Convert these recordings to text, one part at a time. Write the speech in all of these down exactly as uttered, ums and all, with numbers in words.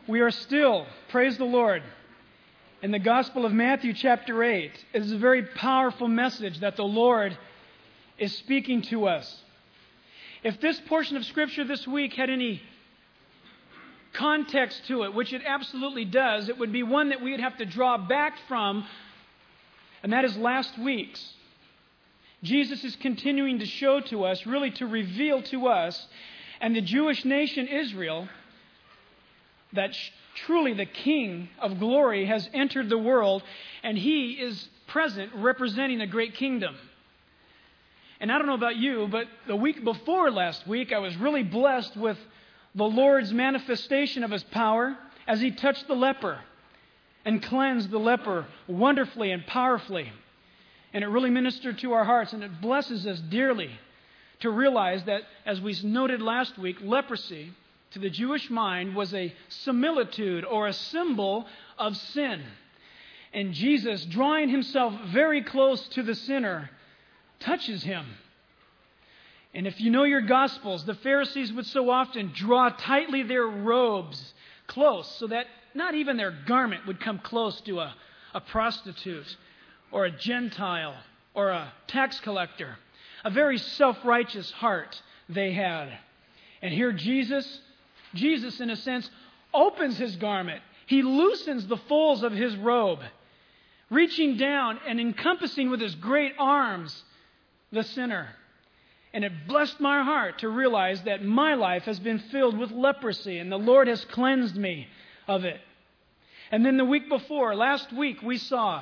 We are still, praise the Lord, in the Gospel of Matthew chapter eight. It is a very powerful message that the Lord is speaking to us. If this portion of Scripture this week had any context to it, which it absolutely does, it would be one that we would have to draw back from, and that is last week's. Jesus is continuing to show to us, really to reveal to us, and the Jewish nation Israel, that sh- truly the King of glory has entered the world, and He is present representing a great kingdom. And I don't know about you, but the week before last week, I was really blessed with the Lord's manifestation of His power as He touched the leper and cleansed the leper wonderfully and powerfully. And it really ministered to our hearts, and it blesses us dearly to realize that, as we noted last week, leprosy to the Jewish mind was a similitude or a symbol of sin. And Jesus, drawing Himself very close to the sinner, touches him. And if you know your Gospels, the Pharisees would so often draw tightly their robes close so that not even their garment would come close to a, a prostitute or a Gentile or a tax collector. A very self-righteous heart they had. And here Jesus, Jesus in a sense, opens His garment. He loosens the folds of His robe, reaching down and encompassing with His great arms the sinner. And it blessed my heart to realize that my life has been filled with leprosy and the Lord has cleansed me of it. And then the week before, last week, we saw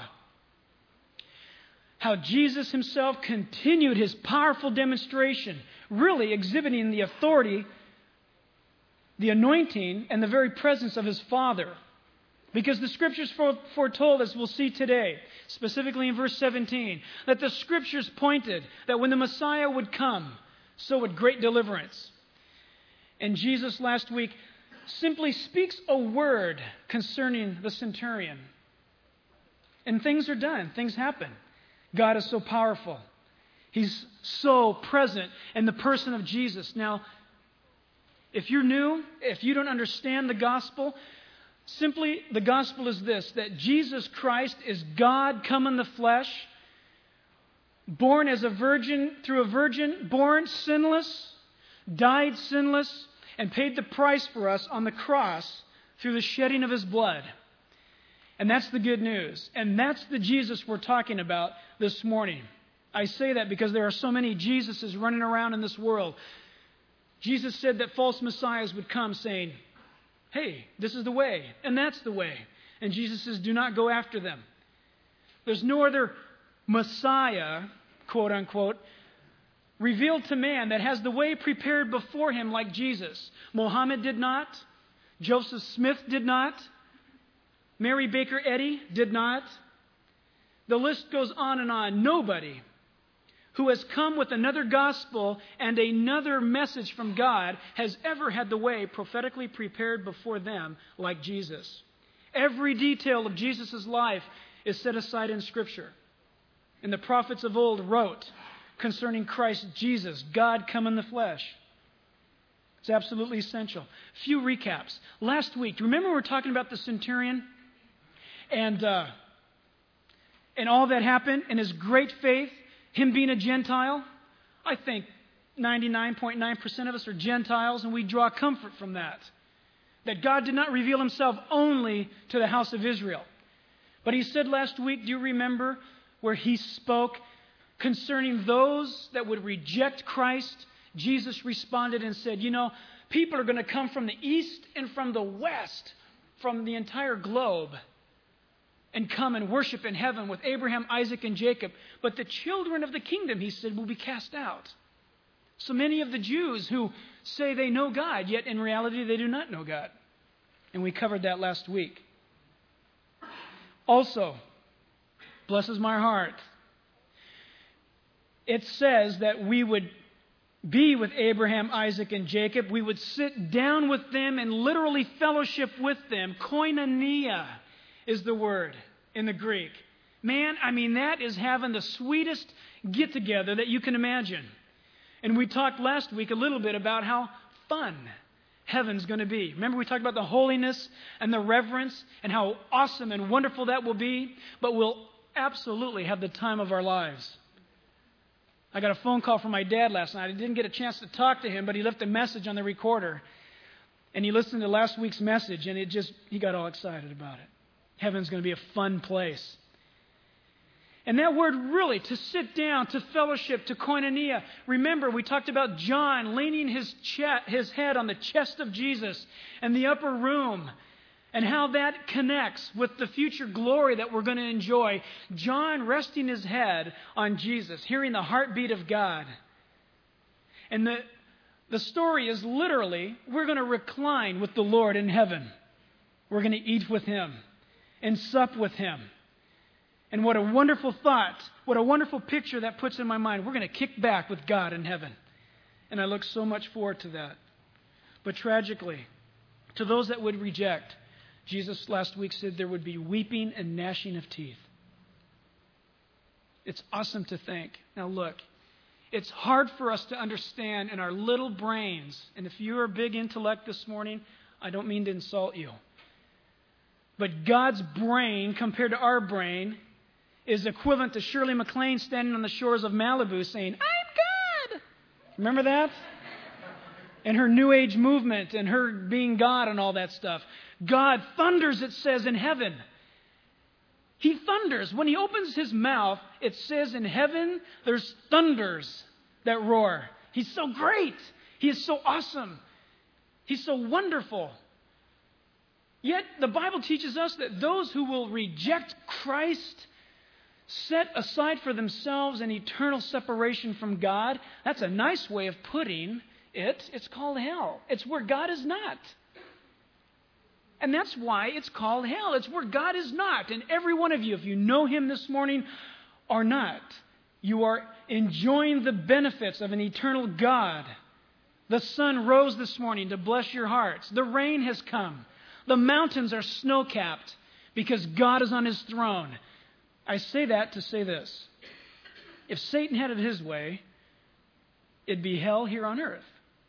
how Jesus Himself continued His powerful demonstration, really exhibiting the authority, the anointing, and the very presence of His Father. Because the Scriptures foretold, as we'll see today, specifically in verse seventeen, that the Scriptures pointed that when the Messiah would come, so would great deliverance. And Jesus last week simply speaks a word concerning the centurion. And things are done. Things happen. God is so powerful. He's so present in the person of Jesus. Now, if you're new, if you don't understand the gospel, simply the gospel is this, that Jesus Christ is God come in the flesh, born as a virgin, through a virgin, born sinless, died sinless, and paid the price for us on the cross through the shedding of His blood. And that's the good news. And that's the Jesus we're talking about this morning. I say that because there are so many Jesuses running around in this world. Jesus said that false messiahs would come saying, hey, this is the way, and that's the way. And Jesus says, do not go after them. There's no other Messiah, quote unquote, revealed to man that has the way prepared before him like Jesus. Mohammed did not. Joseph Smith did not. Mary Baker Eddy did not. The list goes on and on. Nobody who has come with another gospel and another message from God has ever had the way prophetically prepared before them like Jesus. Every detail of Jesus' life is set aside in Scripture. And the prophets of old wrote concerning Christ Jesus, God come in the flesh. It's absolutely essential. Few recaps. Last week, do you remember we were talking about the centurion? And, uh, and all that happened and his great faith, him being a Gentile. I think ninety-nine point nine percent of us are Gentiles, and we draw comfort from that. That God did not reveal Himself only to the house of Israel. But He said last week, do you remember, where He spoke concerning those that would reject Christ? Jesus responded and said, you know, people are going to come from the east and from the west, from the entire globe, and come and worship in heaven with Abraham, Isaac, and Jacob. But the children of the kingdom, He said, will be cast out. So many of the Jews who say they know God, yet in reality they do not know God. And we covered that last week. Also, blesses my heart, it says that we would be with Abraham, Isaac, and Jacob. We would sit down with them and literally fellowship with them. Koinonia is the word in the Greek. Man, I mean, that is having the sweetest get-together that you can imagine. And we talked last week a little bit about how fun heaven's going to be. Remember we talked about the holiness and the reverence and how awesome and wonderful that will be, but we'll absolutely have the time of our lives. I got a phone call from my dad last night. I didn't get a chance to talk to him, but he left a message on the recorder. And he listened to last week's message, and it just, he got all excited about it. Heaven's going to be a fun place. And that word really, to sit down, to fellowship, to koinonia. Remember, we talked about John leaning his, che- his head on the chest of Jesus in the upper room, and how that connects with the future glory that we're going to enjoy. John resting his head on Jesus, hearing the heartbeat of God. And the, the story is literally, we're going to recline with the Lord in heaven. We're going to eat with Him and sup with Him. And what a wonderful thought, what a wonderful picture that puts in my mind. We're going to kick back with God in heaven. And I look so much forward to that. But tragically, to those that would reject, Jesus last week said there would be weeping and gnashing of teeth. It's awesome to think. Now look, it's hard for us to understand in our little brains. And if you're a big intellect this morning, I don't mean to insult you. But God's brain compared to our brain is equivalent to Shirley MacLaine standing on the shores of Malibu saying, I'm God. Remember that? And her New Age movement and her being God and all that stuff. God thunders, it says, in heaven. He thunders. When He opens His mouth, it says in heaven, there's thunders that roar. He's so great. He is so awesome. He's so wonderful. Yet the Bible teaches us that those who will reject Christ set aside for themselves an eternal separation from God. That's a nice way of putting it. It's called hell. It's where God is not. And that's why it's called hell. It's where God is not. And every one of you, if you know Him this morning or not, you are enjoying the benefits of an eternal God. The sun rose this morning to bless your hearts. The rain has come. The mountains are snow-capped because God is on His throne. I say that to say this. If Satan had it his way, it'd be hell here on earth.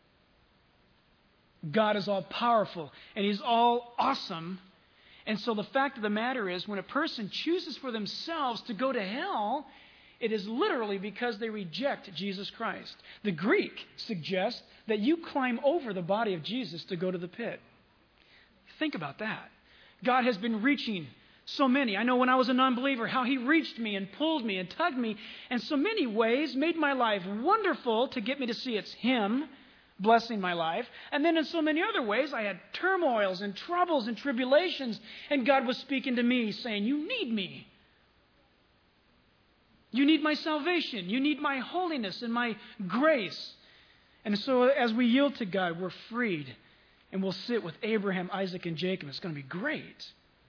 God is all powerful and He's all awesome. And so the fact of the matter is, when a person chooses for themselves to go to hell, it is literally because they reject Jesus Christ. The Greek suggests that you climb over the body of Jesus to go to the pit. Think about that. God has been reaching so many. I know when I was a non-believer, how He reached me and pulled me and tugged me in so many ways, made my life wonderful to get me to see it's Him blessing my life. And then in so many other ways, I had turmoils and troubles and tribulations, and God was speaking to me saying, you need me. You need my salvation. You need my holiness and my grace. And so as we yield to God, we're freed. And we'll sit with Abraham, Isaac, and Jacob. It's going to be great.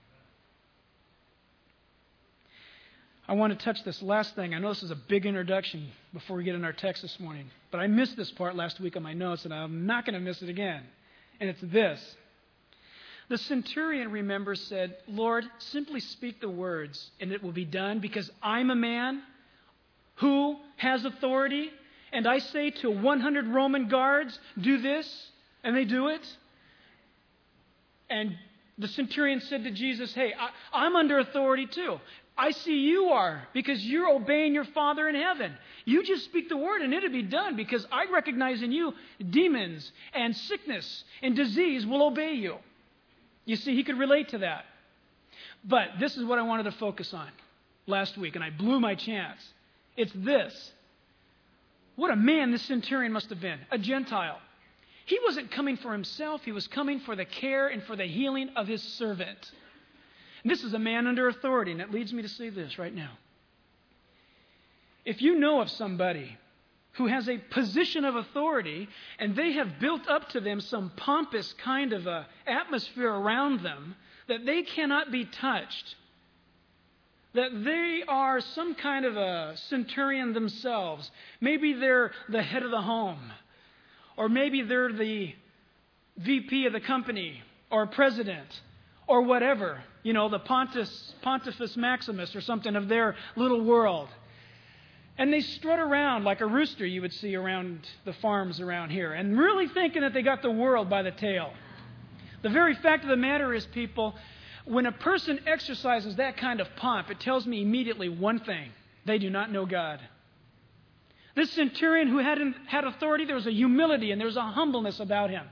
I want to touch this last thing. I know this is a big introduction before we get in our text this morning. But I missed this part last week on my notes, and I'm not going to miss it again. And it's this. The centurion, remember, said, Lord, simply speak the words, and it will be done, because I'm a man who has authority, and I say to one hundred Roman guards, do this, and they do it. And the centurion said to Jesus, hey, I, I'm under authority too. I see you are, because you're obeying your Father in heaven. You just speak the word and it'll be done, because I recognize in you demons and sickness and disease will obey you. You see, he could relate to that. But this is what I wanted to focus on last week, and I blew my chance. It's this. What a man this centurion must have been, a Gentile. He wasn't coming for himself. He was coming for the care and for the healing of his servant. And this is a man under authority, and it leads me to say this right now. If you know of somebody who has a position of authority and they have built up to them some pompous kind of a atmosphere around them that they cannot be touched, that they are some kind of a centurion themselves, maybe they're the head of the home, or maybe they're the V P of the company, or president, or whatever, you know, the Pontus, Pontifex Maximus or something of their little world. And they strut around like a rooster you would see around the farms around here, and really thinking that they got the world by the tail. The very fact of the matter is, people, when a person exercises that kind of pomp, it tells me immediately one thing: they do not know God. This centurion who had, had authority, there was a humility and there was a humbleness about him.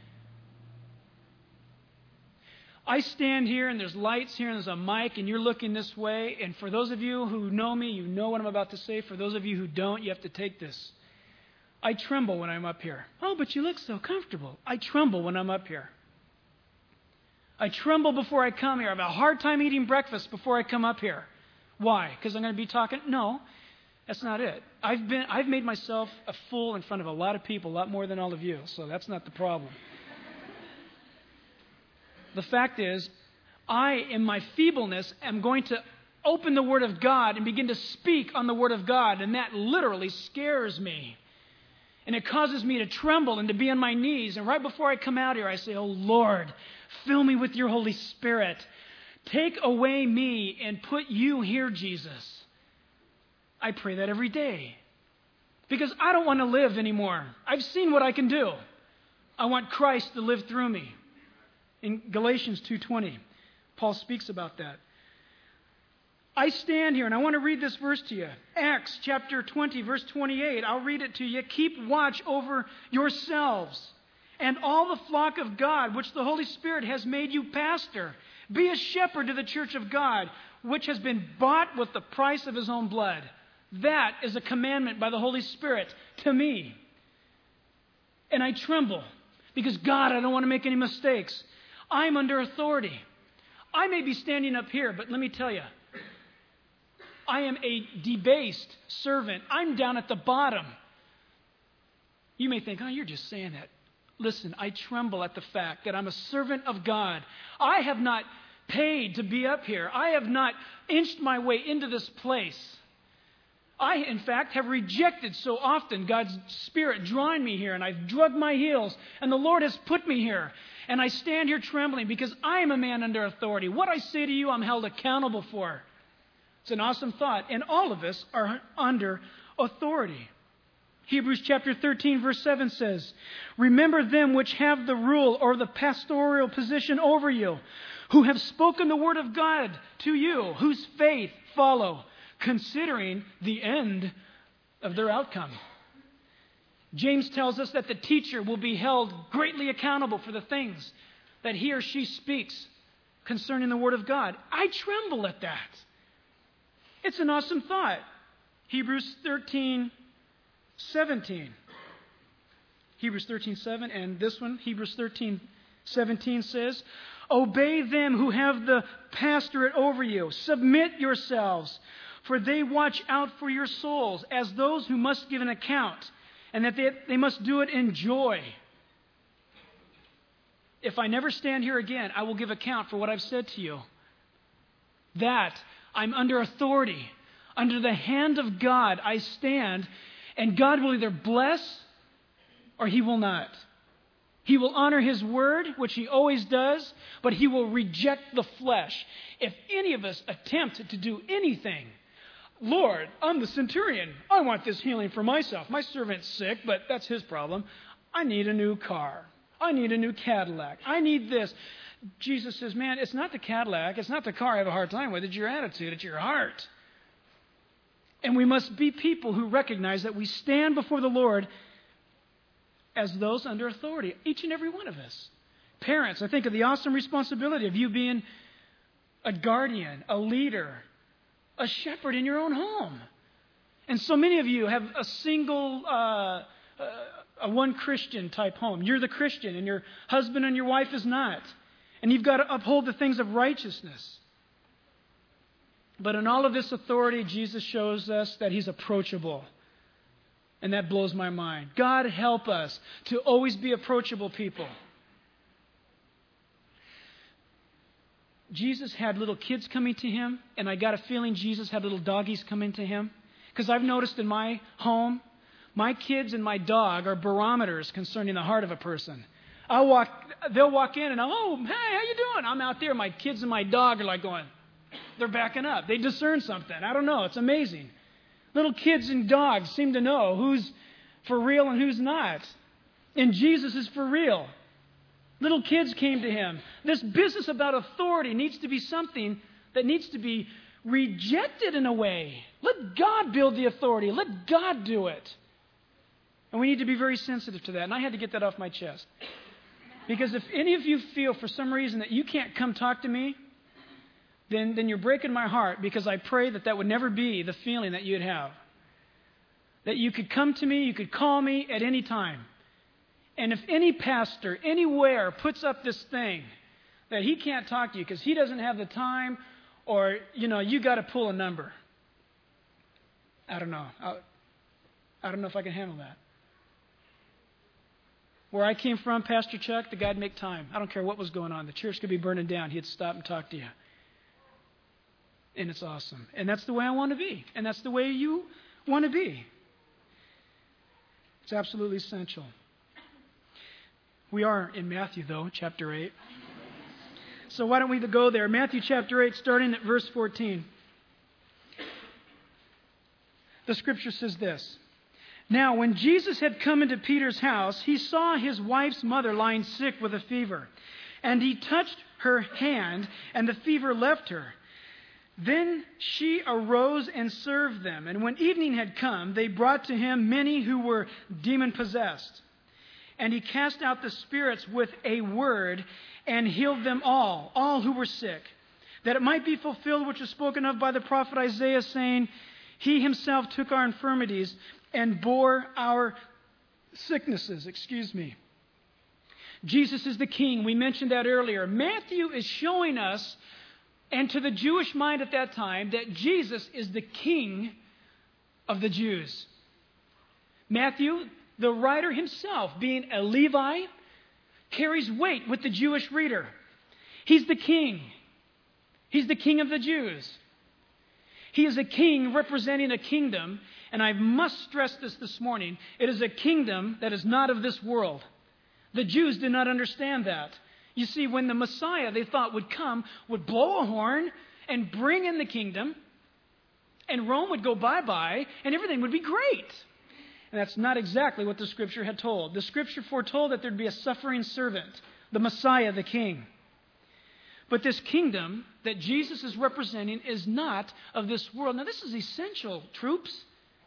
I stand here and there's lights here and there's a mic and you're looking this way. And for those of you who know me, you know what I'm about to say. For those of you who don't, you have to take this. I tremble when I'm up here. Oh, but you look so comfortable. I tremble when I'm up here. I tremble before I come here. I have a hard time eating breakfast before I come up here. Why? Because I'm going to be talking? No, that's not it. I've been, I've made myself a fool in front of a lot of people, a lot more than all of you. So that's not the problem. The fact is, I, in my feebleness, am going to open the Word of God and begin to speak on the Word of God, and that literally scares me. And it causes me to tremble and to be on my knees. And right before I come out here, I say, "Oh, Lord, fill me with your Holy Spirit. Take away me and put you here, Jesus." I pray that every day because I don't want to live anymore. I've seen what I can do. I want Christ to live through me. In Galatians two twenty, Paul speaks about that. I stand here and I want to read this verse to you. Acts chapter twenty, verse twenty-eight. I'll read it to you. "Keep watch over yourselves and all the flock of God, which the Holy Spirit has made you pastor. Be a shepherd to the church of God, which has been bought with the price of His own blood." That is a commandment by the Holy Spirit to me. And I tremble because, God, I don't want to make any mistakes. I'm under authority. I may be standing up here, but let me tell you, I am a debased servant. I'm down at the bottom. You may think, "Oh, you're just saying that." Listen, I tremble at the fact that I'm a servant of God. I have not paid to be up here. I have not inched my way into this place. I, in fact, have rejected so often God's Spirit drawing me here, and I've drugged my heels, and the Lord has put me here. And I stand here trembling because I am a man under authority. What I say to you, I'm held accountable for. It's an awesome thought. And all of us are under authority. Hebrews chapter thirteen, verse seven says, "Remember them which have the rule or the pastoral position over you, who have spoken the word of God to you, whose faith follow, considering the end of their outcome." James tells us that the teacher will be held greatly accountable for the things that he or she speaks concerning the Word of God. I tremble at that. It's an awesome thought. Hebrews thirteen seventeen. Hebrews thirteen seven, and this one, Hebrews thirteen seventeen says, "Obey them who have the pastorate over you. Submit yourselves, for they watch out for your souls as those who must give an account, and that they, they must do it in joy." If I never stand here again, I will give account for what I've said to you. That I'm under authority. Under the hand of God I stand, and God will either bless or He will not. He will honor His word, which He always does, but He will reject the flesh. If any of us attempt to do anything, "Lord, I'm the centurion. I want this healing for myself. My servant's sick, but that's his problem. I need a new car. I need a new Cadillac. I need this." Jesus says, "Man, it's not the Cadillac. It's not the car I have a hard time with. It's your attitude. It's your heart." And we must be people who recognize that we stand before the Lord as those under authority, each and every one of us. Parents, I think of the awesome responsibility of you being a guardian, a leader, a shepherd in your own home. And so many of you have a single, uh, a one Christian type home. You're the Christian and your husband and your wife is not. And you've got to uphold the things of righteousness. But in all of this authority, Jesus shows us that He's approachable. And that blows my mind. God help us to always be approachable people. Jesus had little kids coming to Him, and I got a feeling Jesus had little doggies coming to Him. Because I've noticed in my home, my kids and my dog are barometers concerning the heart of a person. I walk, they'll walk in and, "Oh, hey, how you doing?" I'm out there. My kids and my dog are like going, they're backing up. They discern something. I don't know. It's amazing. Little kids and dogs seem to know who's for real and who's not. And Jesus is for real. Little kids came to him. This business about authority needs to be something that needs to be rejected in a way. Let God build the authority. Let God do it. And we need to be very sensitive to that. And I had to get that off my chest. Because if any of you feel for some reason that you can't come talk to me, then, then you're breaking my heart, because I pray that that would never be the feeling that you'd have. That you could come to me, you could call me at any time. And if any pastor anywhere puts up this thing that he can't talk to you because he doesn't have the time, or, you know, you got to pull a number. I don't know. I, I don't know if I can handle that. Where I came from, Pastor Chuck, the guy'd make time. I don't care what was going on. The church could be burning down. He'd stop and talk to you. And it's awesome. And that's the way I want to be. And that's the way you want to be. It's absolutely essential. We are in Matthew, though, chapter eight. So why don't we go there? Matthew chapter eight, starting at verse fourteen. The scripture says this. Now, when Jesus had come into Peter's house, he saw his wife's mother lying sick with a fever. And he touched her hand, and the fever left her. Then she arose and served them. And when evening had come, they brought to him many who were demon-possessed. And he cast out the spirits with a word and healed them all, all who were sick, that it might be fulfilled which was spoken of by the prophet Isaiah, saying, He himself took our infirmities and bore our sicknesses. Excuse me. Jesus is the king. We mentioned that earlier. Matthew is showing us, and to the Jewish mind at that time, that Jesus is the king of the Jews. Matthew, the writer himself, being a Levi, carries weight with the Jewish reader. He's the king. He's the king of the Jews. He is a king representing a kingdom, and I must stress this this morning. It is a kingdom that is not of this world. The Jews did not understand that. You see, when the Messiah they thought would come, would blow a horn and bring in the kingdom, and Rome would go bye-bye, and everything would be great. And that's not exactly what the Scripture had told. The Scripture foretold that there'd be a suffering servant, the Messiah, the King. But this kingdom that Jesus is representing is not of this world. Now, this is essential, troops.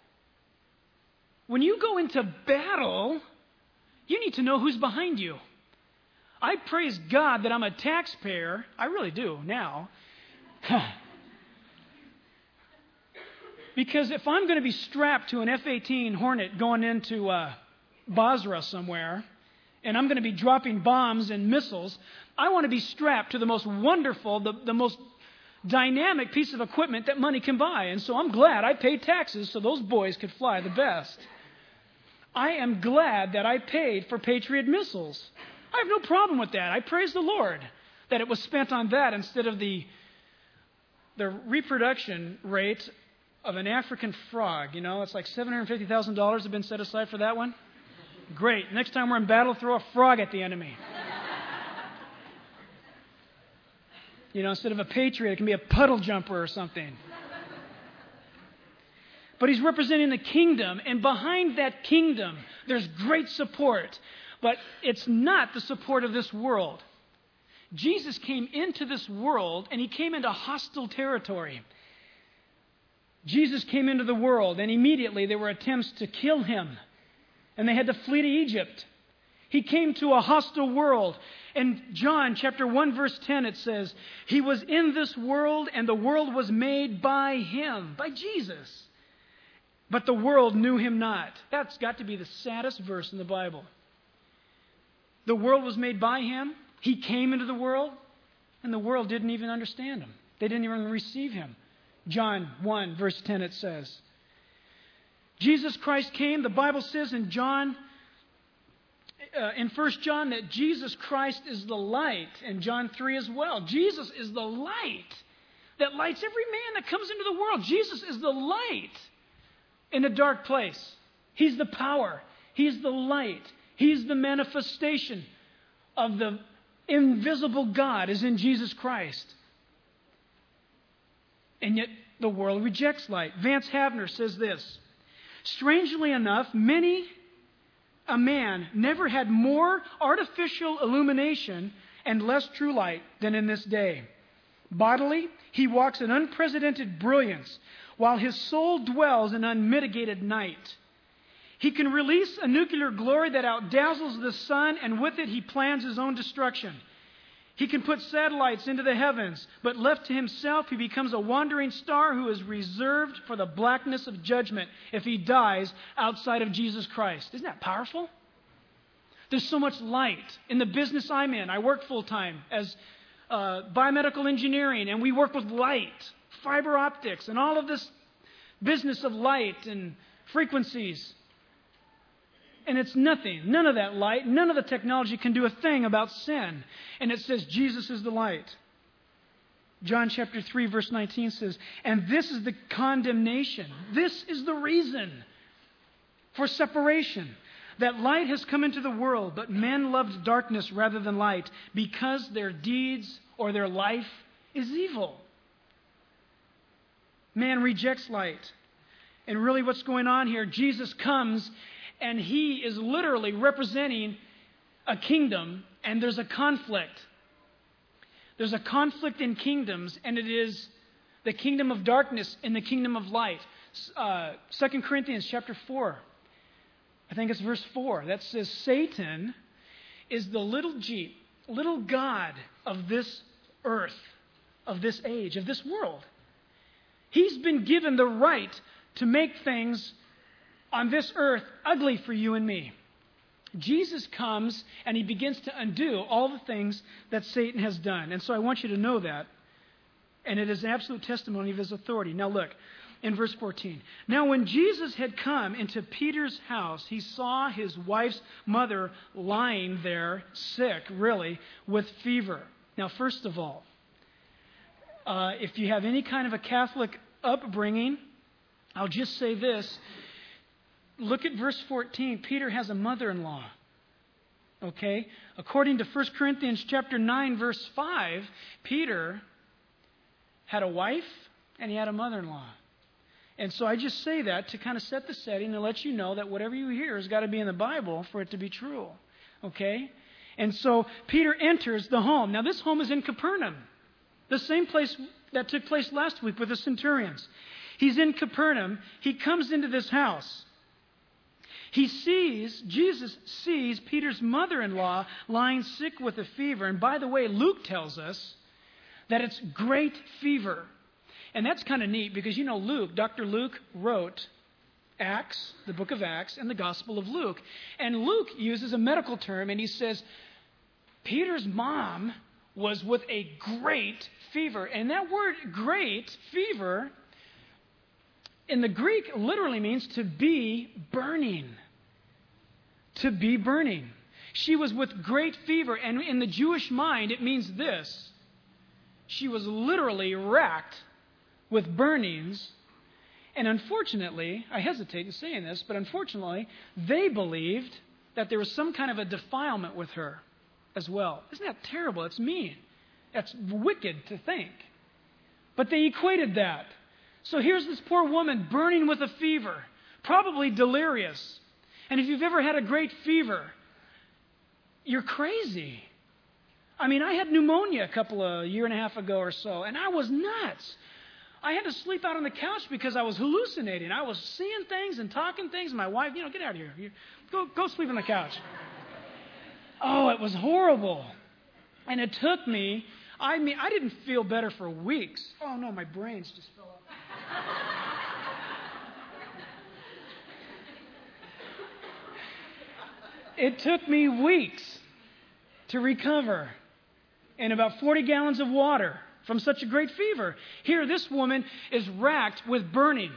When you go into battle, you need to know who's behind you. I praise God that I'm a taxpayer. I really do now. Because if I'm going to be strapped to an F eighteen Hornet going into uh, Basra somewhere, and I'm going to be dropping bombs and missiles, I want to be strapped to the most wonderful, the, the most dynamic piece of equipment that money can buy. And so I'm glad I paid taxes so those boys could fly the best. I am glad that I paid for Patriot missiles. I have no problem with that. I praise the Lord that it was spent on that instead of the, the reproduction rate of an African frog. You know, it's like seven hundred fifty thousand dollars have been set aside for that one. Great. Next time we're in battle, throw a frog at the enemy. You know, instead of a patriot, it can be a puddle jumper or something. But he's representing the kingdom, and behind that kingdom, there's great support. But it's not the support of this world. Jesus came into this world, and he came into hostile territory. Jesus came into the world, and immediately there were attempts to kill him, and they had to flee to Egypt. He came to a hostile world. In John chapter one, verse ten, it says, He was in this world, and the world was made by him, by Jesus. But the world knew him not. That's got to be the saddest verse in the Bible. The world was made by him. He came into the world, and the world didn't even understand him. They didn't even receive him. John one, verse ten, it says. Jesus Christ came. The Bible says in John, uh, in First John, that Jesus Christ is the light. In John three as well. Jesus is the light that lights every man that comes into the world. Jesus is the light in a dark place. He's the power. He's the light. He's the manifestation of the invisible God is in Jesus Christ. And yet The world rejects light. Vance Havner says this: strangely enough, many a man never had more artificial illumination and less true light than in this day. Bodily, he walks in unprecedented brilliance, while his soul dwells in unmitigated night. He can release a nuclear glory that outdazzles the sun, and with it he plans his own destruction. He can put satellites into the heavens, but left to himself, he becomes a wandering star who is reserved for the blackness of judgment if he dies outside of Jesus Christ. Isn't that powerful? There's so much light. In the business I'm in, I work full-time as uh, biomedical engineering, and we work with light, fiber optics, and all of this business of light and frequencies. And it's nothing. None of that light, none of the technology can do a thing about sin. And it says Jesus is the light. John chapter three, verse nineteen says, and this is the condemnation. This is the reason for separation. That light has come into the world, but men loved darkness rather than light, because their deeds or their life is evil. Man rejects light. And really what's going on here, Jesus comes and he is literally representing a kingdom, and there's a conflict. There's a conflict in kingdoms, and it is the kingdom of darkness and the kingdom of light. Uh, Second Corinthians chapter four, I think it's verse four, that says Satan is the little g, little god of this earth, of this age, of this world. He's been given the right to make things on this earth ugly for you and me. Jesus comes and he begins to undo all the things that Satan has done. And so I want you to know that. And it is an absolute testimony of his authority. Now look, in verse fourteen. Now when Jesus had come into Peter's house, he saw his wife's mother lying there, sick, really, with fever. Now first of all, uh, if you have any kind of a Catholic upbringing, I'll just say this. Look at verse fourteen. Peter has a mother-in-law. Okay? According to First Corinthians chapter nine, verse five, Peter had a wife and he had a mother-in-law. And so I just say that to kind of set the setting and let you know that whatever you hear has got to be in the Bible for it to be true. Okay? And so Peter enters the home. Now this home is in Capernaum, the same place that took place last week with the centurions. He's in Capernaum. He comes into this house. He sees, Jesus sees Peter's mother-in-law lying sick with a fever. And by the way, Luke tells us that it's great fever. And that's kind of neat because, you know, Luke, Doctor Luke wrote Acts, the book of Acts, and the Gospel of Luke. And Luke uses a medical term and he says, Peter's mom was with a great fever. And that word great, fever, in the Greek literally means to be burning. To be burning. She was with great fever. And in the Jewish mind, it means this. She was literally racked with burnings. And unfortunately, I hesitate in saying this, but unfortunately, they believed that there was some kind of a defilement with her as well. Isn't that terrible? It's mean. That's wicked to think. But they equated that. So here's this poor woman burning with a fever, probably delirious. And if you've ever had a great fever, you're crazy. I mean, I had pneumonia a couple of, a year and a half ago or so, and I was nuts. I had to sleep out on the couch because I was hallucinating. I was seeing things and talking things. My wife, you know, get out of here. You, go, go sleep on the couch. Oh, it was horrible. And it took me, I mean, I didn't feel better for weeks. Oh, no, my brains just fell off. It took me weeks to recover and about forty gallons of water from such a great fever. Here, this woman is racked with burning,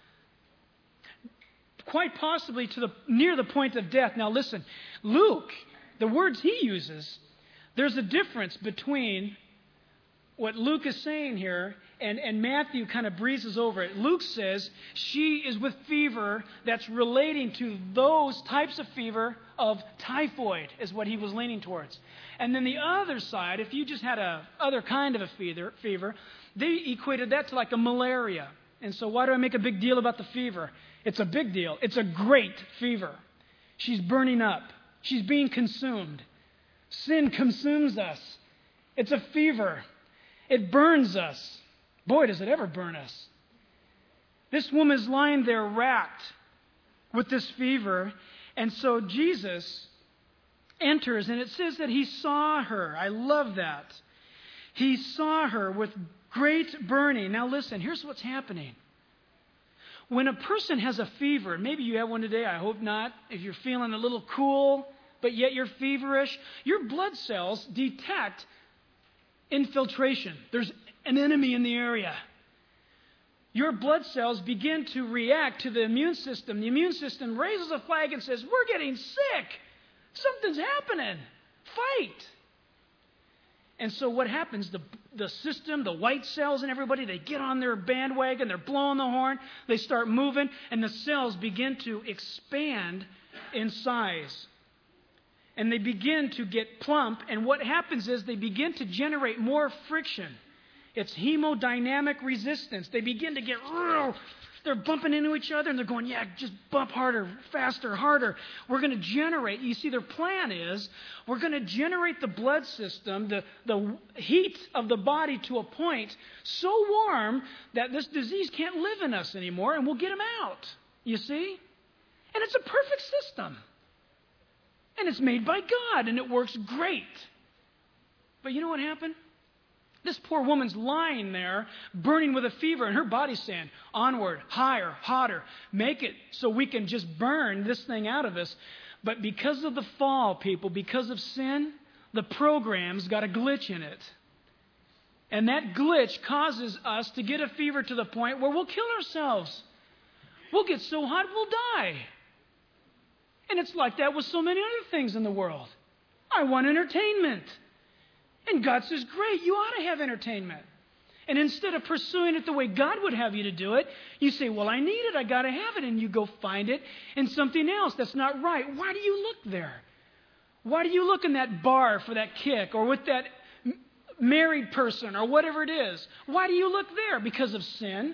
quite possibly to the near the point of death. Now listen, Luke, the words he uses, there's a difference between what Luke is saying here, and, and Matthew kind of breezes over it. Luke says she is with fever that's relating to those types of fever of typhoid, is what he was leaning towards. And then the other side, if you just had a other kind of a fever, fever, they equated that to like a malaria. And so why do I make a big deal about the fever? It's a big deal. It's a great fever. She's burning up. She's being consumed. Sin consumes us. It's a fever. It burns us. Boy, does it ever burn us. This woman is lying there racked with this fever. And so Jesus enters, and it says that he saw her. I love that. He saw her with great burning. Now listen, here's what's happening. When a person has a fever, and maybe you have one today, I hope not, if you're feeling a little cool, but yet you're feverish, your blood cells detect infiltration. There's an enemy in the area. Your blood cells begin to react to the immune system. The immune system raises a flag and says, we're getting sick. Something's happening. Fight. And so what happens? The, the system, the white cells and everybody, they get on their bandwagon. They're blowing the horn. They start moving. And the cells begin to expand in size. And they begin to get plump. And what happens is they begin to generate more friction. It's hemodynamic resistance. They begin to get real. They're bumping into each other and they're going, yeah, just bump harder, faster, harder. We're going to generate. You see, their plan is we're going to generate the blood system, the, the heat of the body to a point so warm that this disease can't live in us anymore, and we'll get them out. You see? And it's a perfect system. And it's made by God, and it works great. But you know what happened? This poor woman's lying there, burning with a fever, and her body's saying, onward, higher, hotter. Make it so we can just burn this thing out of us. But because of the fall, people, because of sin, the program's got a glitch in it. And that glitch causes us to get a fever to the point where we'll kill ourselves. We'll get so hot, we'll die. And it's like that with so many other things in the world. I want entertainment. And God says, great, you ought to have entertainment. And instead of pursuing it the way God would have you to do it, you say, well, I need it, I got to have it. And you go find it in something else that's not right. Why do you look there? Why do you look in that bar for that kick or with that m- married person or whatever it is? Why do you look there? Because of sin.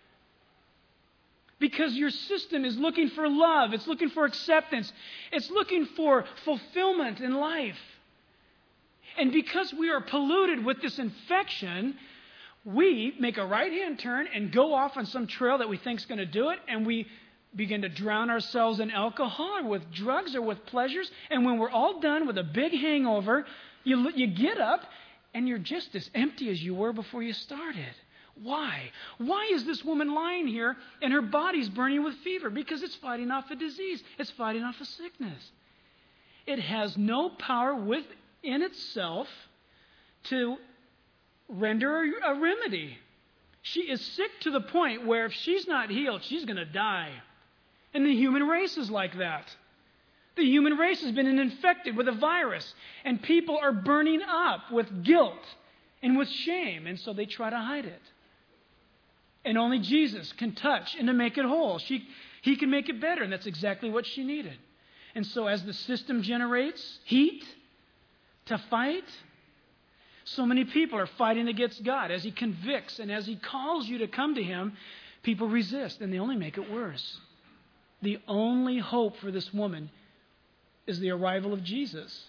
Because your system is looking for love. It's looking for acceptance. It's looking for fulfillment in life. And because we are polluted with this infection, we make a right-hand turn and go off on some trail that we think is going to do it, and we begin to drown ourselves in alcohol or with drugs or with pleasures. And when we're all done with a big hangover, you, you get up and you're just as empty as you were before you started. Why? Why is this woman lying here and her body's burning with fever? Because it's fighting off a disease. It's fighting off a sickness. It has no power within itself to render a remedy. She is sick to the point where if she's not healed, she's going to die. And the human race is like that. The human race has been infected with a virus, and people are burning up with guilt and with shame, and so they try to hide it. And only Jesus can touch and to make it whole. She, he can make it better, and that's exactly what she needed. And so as the system generates heat to fight, so many people are fighting against God. As He convicts and as He calls you to come to Him, people resist, and they only make it worse. The only hope for this woman is the arrival of Jesus.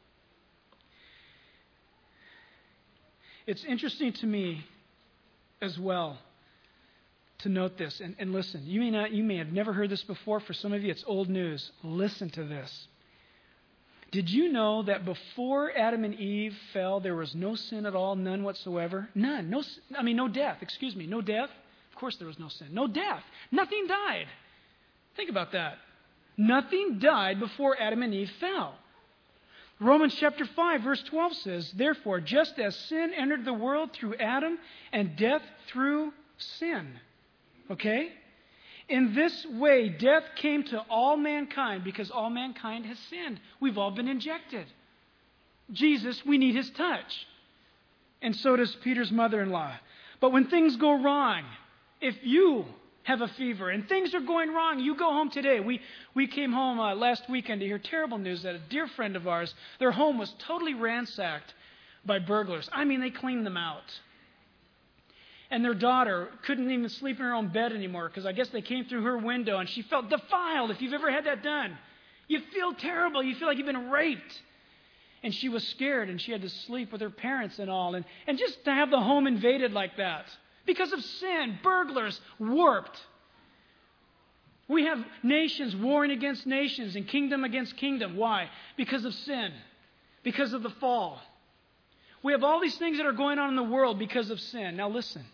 It's interesting to me as well to note this. And, and listen, you may not, you may have never heard this before. For some of you, it's old news. Listen to this. Did you know that before Adam and Eve fell, there was no sin at all, none whatsoever? None. No, I mean, no death. Excuse me, no death. Of course there was no sin. No death. Nothing died. Think about that. Nothing died before Adam and Eve fell. Romans chapter five, verse twelve says, therefore, just as sin entered the world through Adam and death through sin. Okay? In this way, death came to all mankind because all mankind has sinned. We've all been injected. Jesus, we need His touch. And so does Peter's mother-in-law. But when things go wrong, if you have a fever and things are going wrong, you go home today. We we came home uh, last weekend to hear terrible news that a dear friend of ours, their home was totally ransacked by burglars. I mean, they cleaned them out. And their daughter couldn't even sleep in her own bed anymore because I guess they came through her window and she felt defiled. If you've ever had that done, you feel terrible. You feel like you've been raped. And she was scared and she had to sleep with her parents and all. And, and just to have the home invaded like that because of sin, burglars, warped. We have nations warring against nations and kingdom against kingdom. Why? Because of sin, because of the fall. We have all these things that are going on in the world because of sin. Now listen.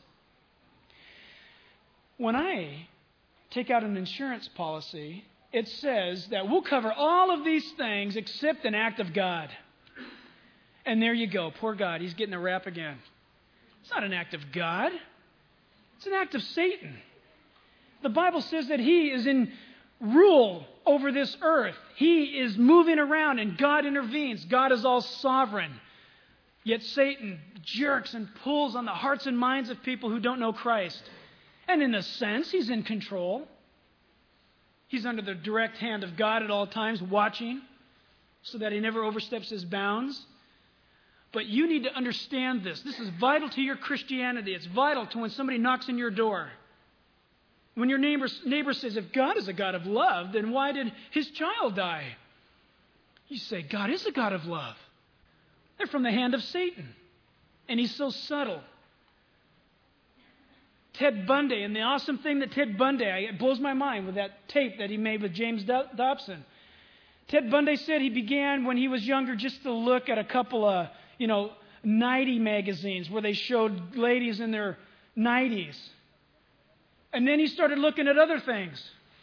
When I take out an insurance policy, it says that we'll cover all of these things except an act of God. And there you go. Poor God. He's getting a rap again. It's not an act of God. It's an act of Satan. The Bible says that he is in rule over this earth. He is moving around and God intervenes. God is all sovereign. Yet Satan jerks and pulls on the hearts and minds of people who don't know Christ. And in a sense, he's in control. He's under the direct hand of God at all times, watching so that he never oversteps his bounds. But you need to understand this. This is vital to your Christianity. It's vital to when somebody knocks on your door. When your neighbor, neighbor says, if God is a God of love, then why did his child die? You say, God is a God of love. They're from the hand of Satan. And he's so subtle. Ted Bundy, and the awesome thing that Ted Bundy, it blows my mind with that tape that he made with James Dobson. Ted Bundy said he began when he was younger just to look at a couple of, you know, nightie magazines where they showed ladies in their nighties. And then he started looking at other things.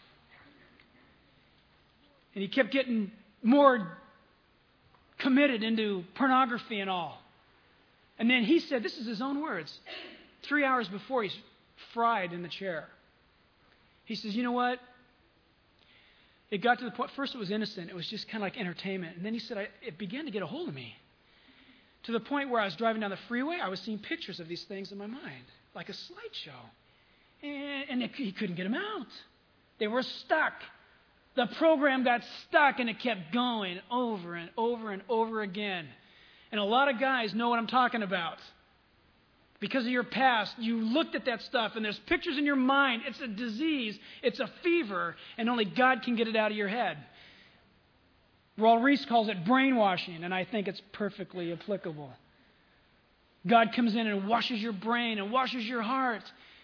And he kept getting more committed into pornography and all. And then he said, this is his own words, three hours before he's fried in the chair. He says, you know what? It got to the point, first it was innocent. It was just kind of like entertainment. And then he said, I, it began to get a hold of me. To the point where I was driving down the freeway, I was seeing pictures of these things in my mind, like a slideshow. And, and it, he couldn't get them out. They were stuck. The program got stuck and it kept going over and over and over again. And a lot of guys know what I'm talking about. Because of your past, you looked at that stuff and there's pictures in your mind. It's a disease. It's a fever. And only God can get it out of your head. Raul Reese calls it brainwashing, and I think it's perfectly applicable. God comes in and washes your brain and washes your heart.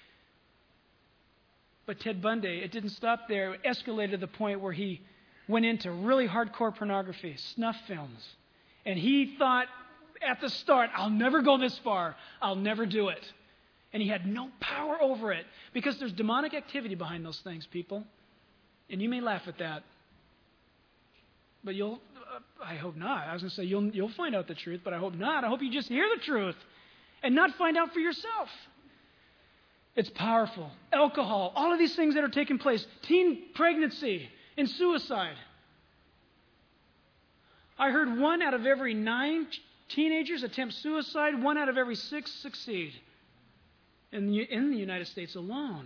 But Ted Bundy, it didn't stop there. It escalated to the point where he went into really hardcore pornography, snuff films. And he thought at the start, I'll never go this far. I'll never do it. And he had no power over it because there's demonic activity behind those things, people. And you may laugh at that. But you'll, uh, I hope not. I was going to say, you'll, you'll find out the truth, but I hope not. I hope you just hear the truth and not find out for yourself. It's powerful. Alcohol, all of these things that are taking place. Teen pregnancy and suicide. I heard one out of every nine teenagers attempt suicide. One out of every six succeed in the, in the United States alone.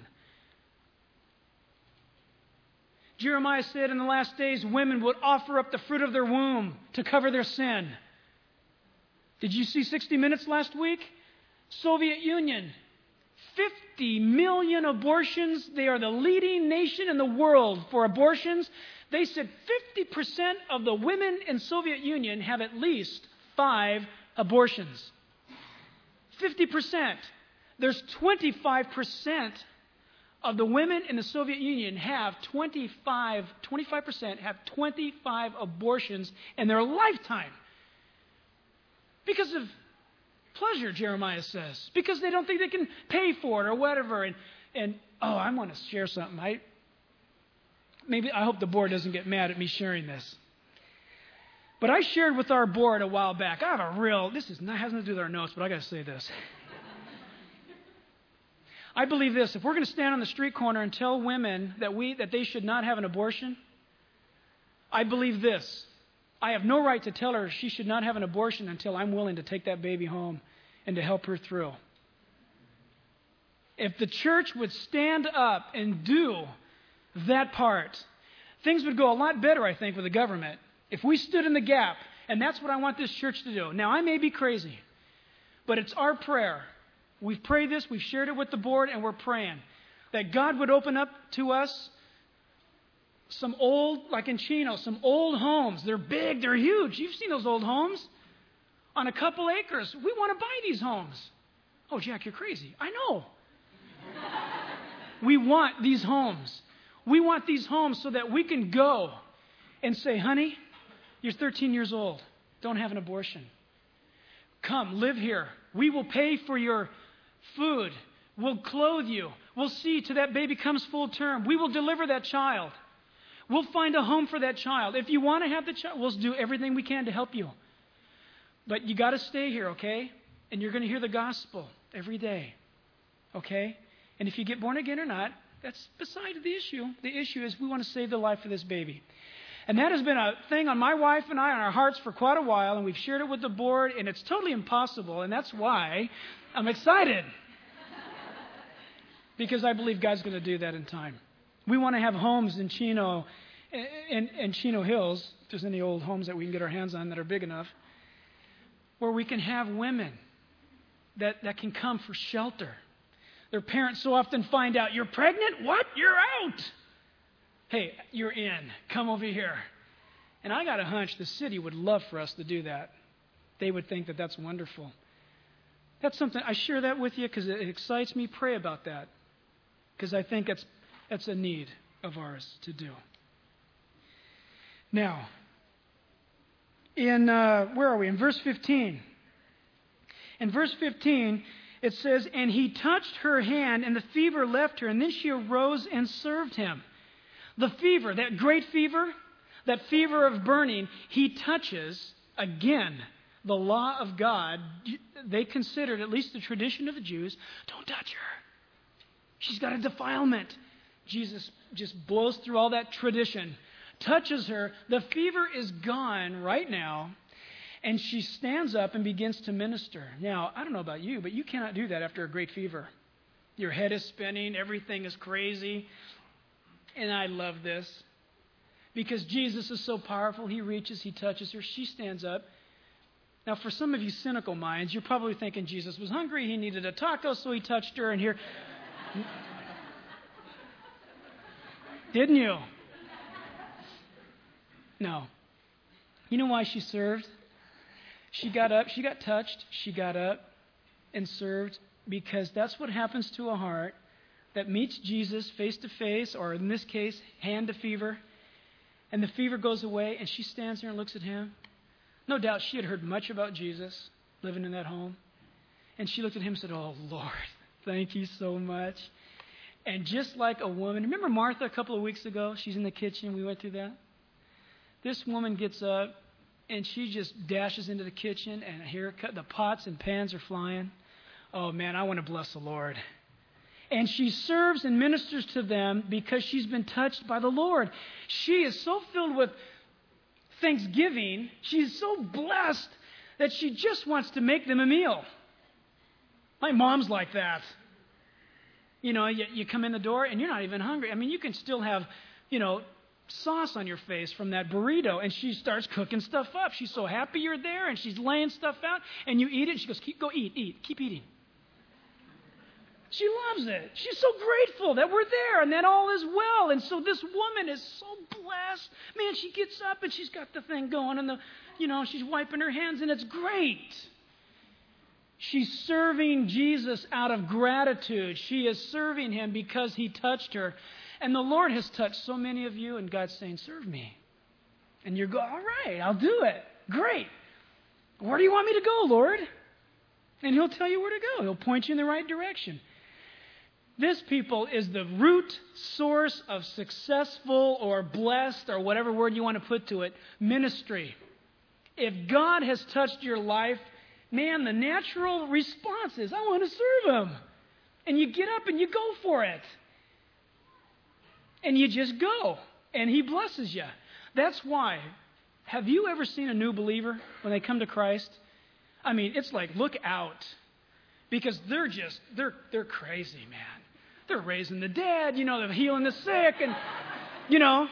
Jeremiah said in the last days, women would offer up the fruit of their womb to cover their sin. Did you see sixty minutes last week? Soviet Union, fifty million abortions. They are the leading nation in the world for abortions. They said fifty percent of the women in Soviet Union have at least five abortions. fifty percent. There's twenty-five percent of the women in the Soviet Union have twenty-five, twenty-five percent have twenty-five abortions in their lifetime. Because of pleasure, Jeremiah says. Because they don't think they can pay for it or whatever. And, and oh, I want to share something. I, maybe I hope the board doesn't get mad at me sharing this. But I shared with our board a while back. I have a real, this is not, has nothing to do with our notes, but I got to say this. I believe this. If we're going to stand on the street corner and tell women that we that they should not have an abortion, I believe this. I have no right to tell her she should not have an abortion until I'm willing to take that baby home and to help her through. If the church would stand up and do that part, things would go a lot better, I think, with the government. If we stood in the gap, and that's what I want this church to do. Now, I may be crazy, but it's our prayer. We've prayed this, we've shared it with the board, and we're praying that God would open up to us some old, like in Chino, some old homes. They're big, they're huge. You've seen those old homes on a couple acres. We want to buy these homes. Oh, Jack, you're crazy. I know. We want these homes. We want these homes so that we can go and say, honey, you're thirteen years old. Don't have an abortion. Come, live here. We will pay for your food. We'll clothe you. We'll see to that baby comes full term. We will deliver that child. We'll find a home for that child. If you want to have the child, we'll do everything we can to help you. But you got to stay here, okay? And you're going to hear the gospel every day, okay? And if you get born again or not, that's beside the issue. The issue is we want to save the life of this baby. And that has been a thing on my wife and I on our hearts for quite a while, and we've shared it with the board, and it's totally impossible, and that's why I'm excited. Because I believe God's going to do that in time. We want to have homes in Chino, in, in Chino Hills, if there's any old homes that we can get our hands on that are big enough, where we can have women that, that can come for shelter. Their parents so often find out, you're pregnant? What? You're out. Hey, you're in. Come over here. And I got a hunch the city would love for us to do that. They would think that that's wonderful. That's something, I share that with you because it excites me. Pray about that. Because I think that's, that's a need of ours to do. Now, in, uh, where are we? In verse fifteen. In verse fifteen, it says, and he touched her hand, and the fever left her, and then she arose and served him. The fever, that great fever, that fever of burning, he touches, again, the law of God. They considered, at least the tradition of the Jews, don't touch her. She's got a defilement. Jesus just blows through all that tradition, touches her. The fever is gone right now, and she stands up and begins to minister. Now, I don't know about you, but you cannot do that after a great fever. Your head is spinning. Everything is crazy. And I love this because Jesus is so powerful. He reaches, he touches her. She stands up. Now, for some of you cynical minds, you're probably thinking Jesus was hungry. He needed a taco, so he touched her. And here, didn't you? No. You know why she served? She got up. She got touched. She got up and served because that's what happens to a heart that meets Jesus face to face, or in this case, hand to fever, and the fever goes away, and she stands there and looks at him. No doubt she had heard much about Jesus living in that home. And she looked at him and said, oh, Lord, thank you so much. And just like a woman, remember Martha a couple of weeks ago? She's in the kitchen. We went through that. This woman gets up, and she just dashes into the kitchen, and here the pots and pans are flying. Oh, man, I want to bless the Lord. And she serves and ministers to them because she's been touched by the Lord. She is so filled with thanksgiving. She's so blessed that she just wants to make them a meal. My mom's like that. You know, you, you come in the door and you're not even hungry. I mean, you can still have, you know, sauce on your face from that burrito. And she starts cooking stuff up. She's so happy you're there and she's laying stuff out. And you eat it. She goes, keep, go eat, eat, keep eating. She loves it. She's so grateful that we're there and that all is well. And so this woman is so blessed. Man, she gets up and she's got the thing going and the, you know, she's wiping her hands and it's great. She's serving Jesus out of gratitude. She is serving him because he touched her. And the Lord has touched so many of you and God's saying, serve me. And you go, all right, I'll do it. Great. Where do you want me to go, Lord? And he'll tell you where to go. He'll point you in the right direction. This, people, is the root source of successful or blessed or whatever word you want to put to it, ministry. If God has touched your life, man, the natural response is, I want to serve him. And you get up and you go for it. And you just go. And he blesses you. That's why. Have you ever seen a new believer when they come to Christ? I mean, it's like, look out. because they're just, they're, they're crazy, man. They're raising the dead, you know, they're healing the sick, and, you know,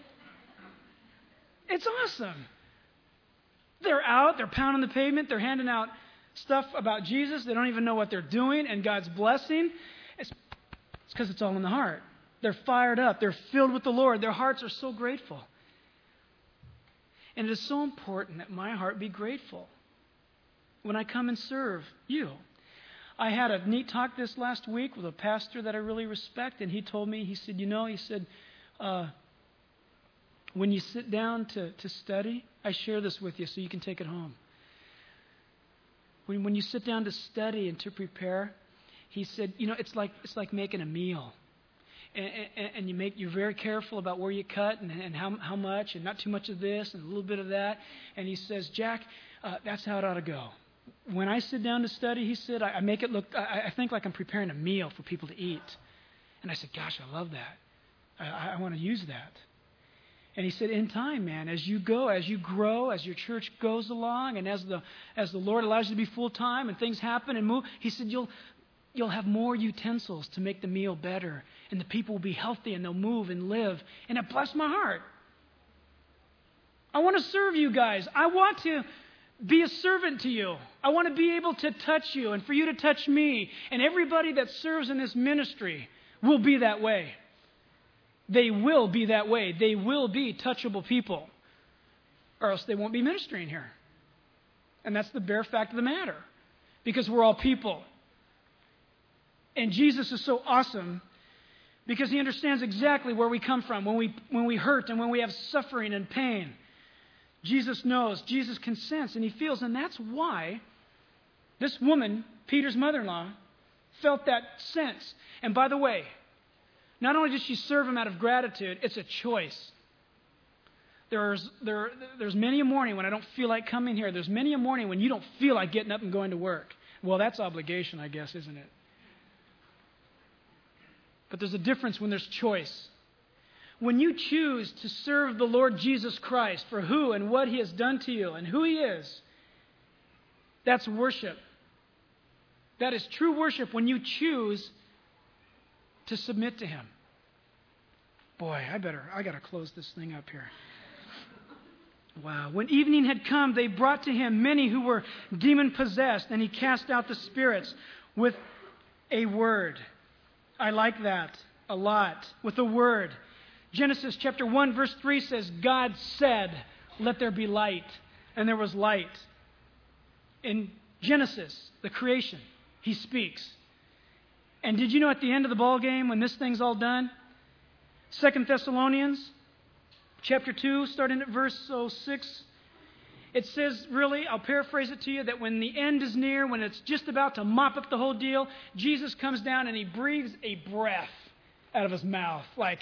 it's awesome. They're out, they're pounding the pavement, they're handing out stuff about Jesus. They don't even know what they're doing and God's blessing. It's because it's all in the heart. They're fired up. They're filled with the Lord. Their hearts are so grateful. And it is so important that my heart be grateful when I come and serve you. I had a neat talk this last week with a pastor that I really respect, and he told me, he said, you know, he said, uh, when you sit down to, to study, I share this with you so you can take it home. When, when you sit down to study and to prepare, he said, you know, it's like it's like making a meal. And, and, and you make, you're very careful about where you cut and, and how, how much, and not too much of this and a little bit of that. And he says, Jack, uh, that's how it ought to go. When I sit down to study, he said, I, I make it look, I, I think like I'm preparing a meal for people to eat. And I said, gosh, I love that. I, I want to use that. And he said, in time, man, as you go, as you grow, as your church goes along, and as the as the Lord allows you to be full-time and things happen and move, he said, you'll you'll have more utensils to make the meal better. And the people will be healthy and they'll move and live. And it blessed my heart. I want to serve you guys. I want to be a servant to you. I want to be able to touch you and for you to touch me. And everybody that serves in this ministry will be that way. They will be that way. They will be touchable people. Or else they won't be ministering here. And that's the bare fact of the matter. Because we're all people. And Jesus is so awesome because he understands exactly where we come from when we when we hurt and when we have suffering and pain. Jesus knows, Jesus can sense, and he feels, and that's why this woman, Peter's mother-in-law, felt that sense. And by the way, not only did she serve him out of gratitude, it's a choice. There's there there's many a morning when I don't feel like coming here. There's many a morning when you don't feel like getting up and going to work. Well, that's obligation, I guess, isn't it? But there's a difference when there's choice. When you choose to serve the Lord Jesus Christ for who and what he has done to you and who he is, that's worship. That is true worship when you choose to submit to him. Boy, I better, I got to close this thing up here. Wow. When evening had come, they brought to him many who were demon-possessed, and he cast out the spirits with a word. I like that a lot. With a word. Genesis chapter one verse three says, God said, let there be light. And there was light. In Genesis, the creation, he speaks. And did you know at the end of the ball game, when this thing's all done, Second Thessalonians chapter two, starting at verse oh, six, it says, really, I'll paraphrase it to you, that when the end is near, when it's just about to mop up the whole deal, Jesus comes down and he breathes a breath out of his mouth, like,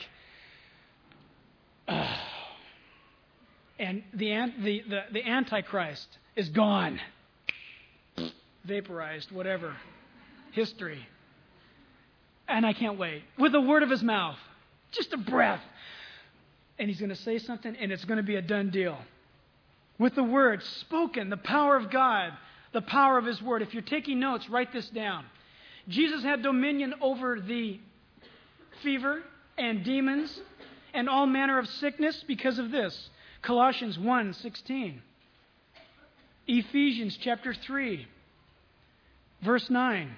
uh, and the, the, the, the Antichrist is gone. Vaporized, whatever. History. And I can't wait. With the word of his mouth. Just a breath. And he's going to say something, and it's going to be a done deal. With the word spoken, the power of God, the power of his word. If you're taking notes, write this down. Jesus had dominion over the fever and demons and all manner of sickness because of this. Colossians one sixteen. Ephesians chapter three, verse nine.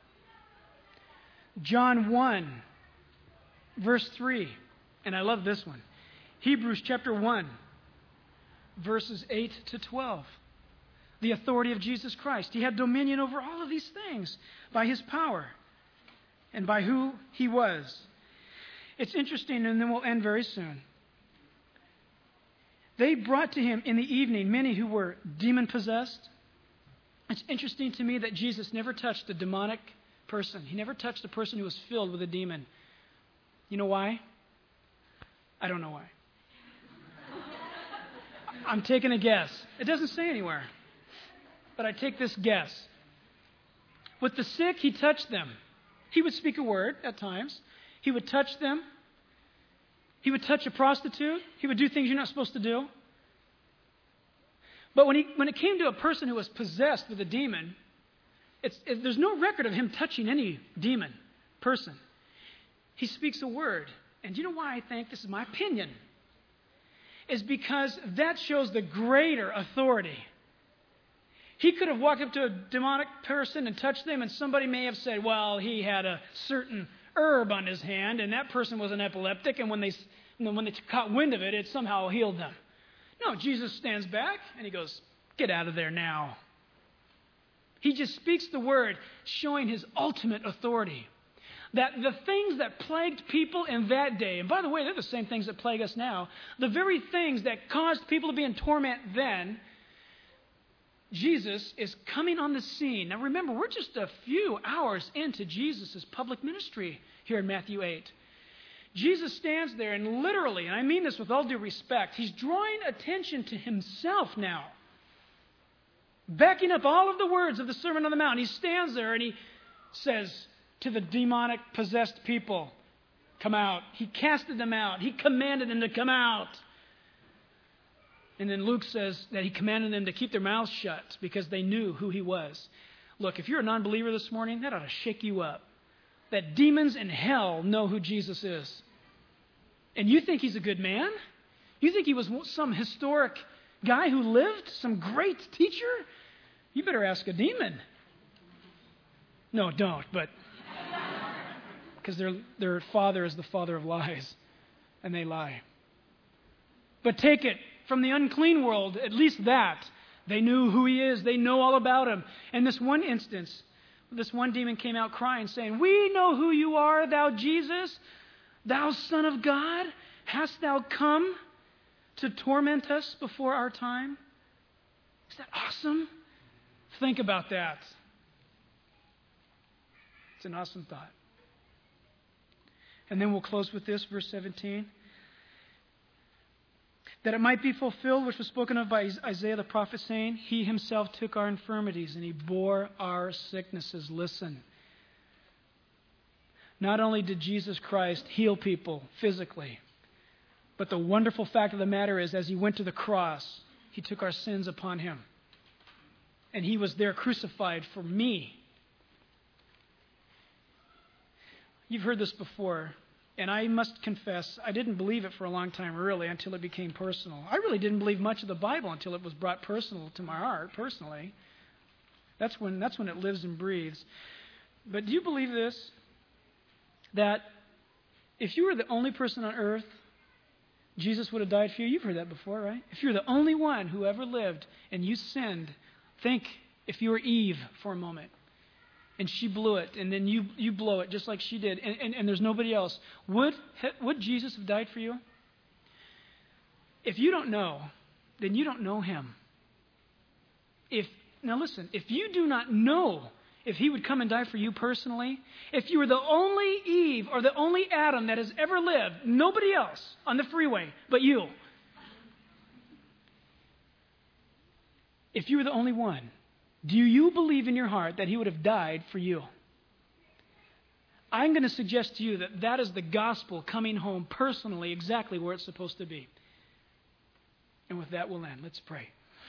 John one, verse three. And I love this one. Hebrews chapter one, verses eight to twelve. The authority of Jesus Christ. He had dominion over all of these things by his power and by who he was. It's interesting, and then we'll end very soon. They brought to him in the evening many who were demon-possessed. It's interesting to me that Jesus never touched a demonic person. He never touched a person who was filled with a demon. You know why? I don't know why. I'm taking a guess. It doesn't say anywhere. But I take this guess. With the sick, he touched them. He would speak a word at times. He would touch them. He would touch a prostitute. He would do things you're not supposed to do. But when he, when it came to a person who was possessed with a demon, it's, it, there's no record of him touching any demon person. He speaks a word. And do you know why I think, this is my opinion, is because that shows the greater authority. He could have walked up to a demonic person and touched them, and somebody may have said, well, he had a certain herb on his hand, and that person was an epileptic, and when they, when they caught wind of it, it somehow healed them. No, Jesus stands back, and he goes, get out of there now. He just speaks the word, showing his ultimate authority. That the things that plagued people in that day, and by the way, they're the same things that plague us now, the very things that caused people to be in torment then, Jesus is coming on the scene. Now remember, we're just a few hours into Jesus' public ministry here in Matthew eight. Jesus stands there and literally, and I mean this with all due respect, he's drawing attention to himself now. Backing up all of the words of the Sermon on the Mount, he stands there and he says to the demonic possessed people, come out. He casted them out. He commanded them to come out. And then Luke says that he commanded them to keep their mouths shut because they knew who he was. Look, if you're a non-believer this morning, that ought to shake you up. That demons in hell know who Jesus is. And you think he's a good man? You think he was some historic guy who lived? Some great teacher? You better ask a demon. No, don't, but because their, their father is the father of lies, and they lie. But take it from the unclean world, at least that. They knew who he is. They know all about him. In this one instance, this one demon came out crying, saying, we know who you are, thou Jesus, thou Son of God. Hast thou come to torment us before our time? Is that awesome? Think about that. It's an awesome thought. And then we'll close with this, verse seventeen. That it might be fulfilled, which was spoken of by Isaiah the prophet, saying, he himself took our infirmities and he bore our sicknesses. Listen. Not only did Jesus Christ heal people physically, but the wonderful fact of the matter is, as he went to the cross, he took our sins upon him. And he was there crucified for me. You've heard this before. And I must confess, I didn't believe it for a long time, really, until it became personal. I really didn't believe much of the Bible until it was brought personal to my heart, personally. That's when, that's when it lives and breathes. But do you believe this? That if you were the only person on earth, Jesus would have died for you? You've heard that before, right? If you're the only one who ever lived and you sinned, think if you were Eve for a moment. And she blew it, and then you, you blow it just like she did, and, and, and there's nobody else. Would, would Jesus have died for you? If you don't know, then you don't know him. If Now listen, if you do not know if he would come and die for you personally, if you were the only Eve or the only Adam that has ever lived, nobody else on the freeway but you, if you were the only one, do you believe in your heart that he would have died for you? I'm going to suggest to you that that is the gospel coming home personally exactly where it's supposed to be. And with that, we'll end. Let's pray.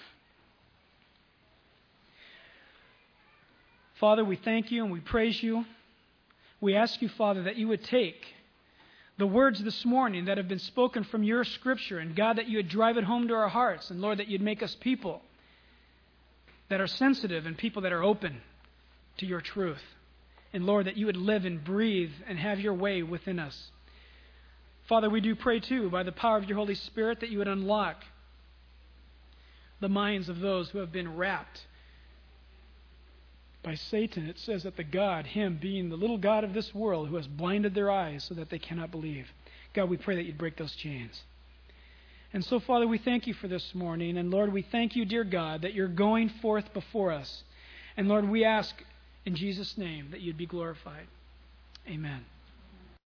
Father, we thank you and we praise you. We ask you, Father, that you would take the words this morning that have been spoken from your scripture, and God, that you would drive it home to our hearts, and Lord, that you'd make us people that are sensitive and people that are open to your truth. And Lord, that you would live and breathe and have your way within us. Father, we do pray too, by the power of your Holy Spirit, that you would unlock the minds of those who have been wrapped by Satan. It says that the God, him being the little God of this world, who has blinded their eyes so that they cannot believe. God, we pray that you'd break those chains. And so, Father, we thank you for this morning. And Lord, we thank you, dear God, that you're going forth before us. And Lord, we ask in Jesus' name that you'd be glorified. Amen.